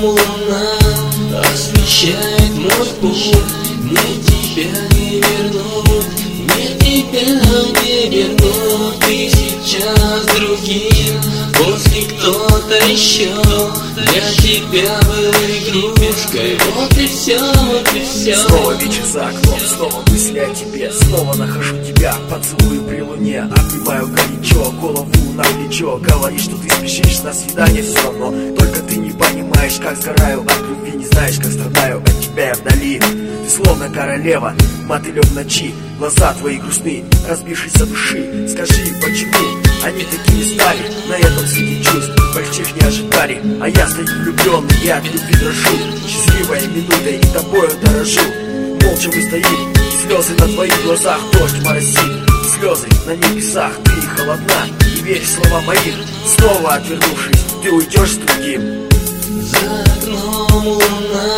луна освещает мой путь. Мне тебя не вернут, мне тебя не вернут. Ты сейчас другим, после кто-то еще. Для тебя был игрушкой, вот и все, вот и все. Снова вечер за окном, снова мысли о тебе. Снова нахожу тебя, поцелую при луне. Обнимаю горячо, голову на плечо. Говоришь, что ты спешишь на свидание все равно. Только ты не понимаешь, как сгораю от любви. Не знаешь, как страдаю от тебя я вдали. Ты словно королева, мотылек в ночи. Глаза твои грустны, разбившиеся души. Скажи, почему они такими стали? На этом свете чувств больших не ожидали. А я стою влюбленный и от любви дрожу. Счастливая минута и тобою дорожу. Молча мы стоим, слезы на твоих глазах, дождь моросит. Слезы на небесах, ты холодна. Не верь словам моих, снова отвернувшись, ты уйдешь с другим. За окном луна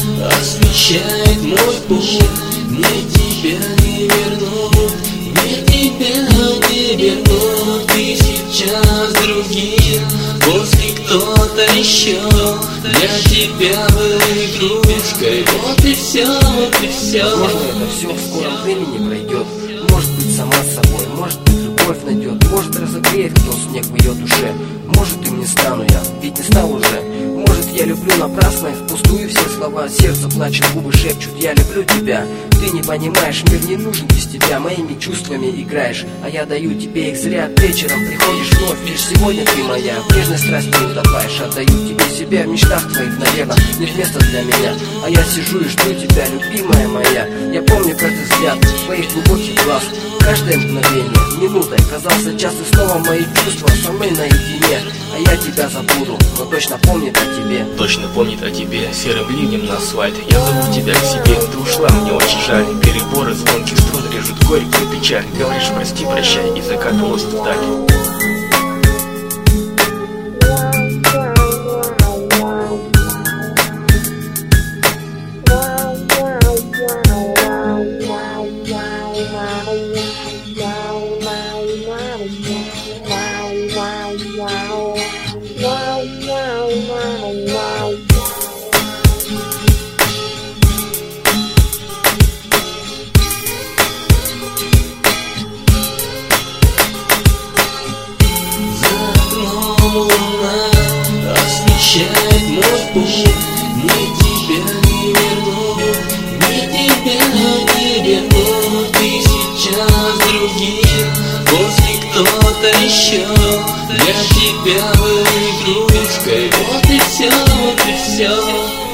освещает мой путь. Мне тебя не вернут, мне тебя не вернут. Ты сейчас другим, после кто-то еще. Для тебя был игрушкой, вот и все, вот и все. Возможно, это все в скором времени пройдет. Может быть, сама с собой, может быть, любовь найдет. Может, разогреет кто снег в ее душе. Может, им не стану я, ведь не стал уже. Может, я люблю напрасно и впустую все слова. Сердце плачет, губы шепчут, я люблю тебя. Ты не понимаешь, мир не нужен без тебя. Моими чувствами играешь, а я даю тебе их зря. Вечером приходишь вновь, лишь сегодня ты моя. В нежной страсти утопаешь, отдаю тебе себя. В мечтах твоих, наверное, нет места для меня. А я сижу и жду тебя, любимая моя. Я помню каждый взгляд твоих глубоких глаз. Каждое мгновение, минутой казался час. И снова мои чувства со мной наедине. А я тебя забуду, но точно помнит о тебе. Точно помнит о тебе, серым ливнем на асфальт. Я зову тебя к себе, ты ушла, мне очень жаль. Переборы, звонких струн режут горькую печаль. Говоришь прости, прощай, и закат уносит вдаль. Луна освещает мой путь. Мне тебя не вернут, мне тебя не вернут. Ты сейчас другим, после кто-то еще. Для тебя был игрушкой, вот и все, вот и все.